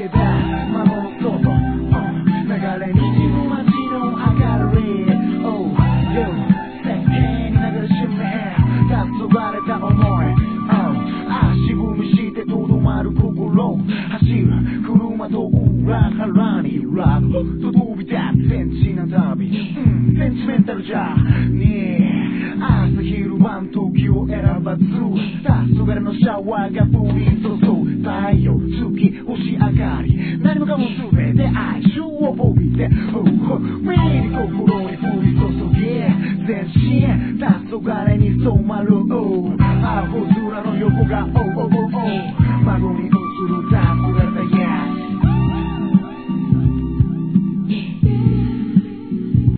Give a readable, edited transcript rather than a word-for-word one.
けた魔の外、流れにじむ街の明かり、Oh yo 世間に流れしめ黄昏た思い、足踏みしてとどまる心、走る車と裏腹にラブと飛び立つセンチな旅、センチメンタルじゃねえ、朝昼晩時を選ばず黄昏のシャワーが降り注ぐ、太陽月星明かり、何もかも全て愛情を帯びて、目に心に降り注げ、全身黄昏に染まる青空の横が孫に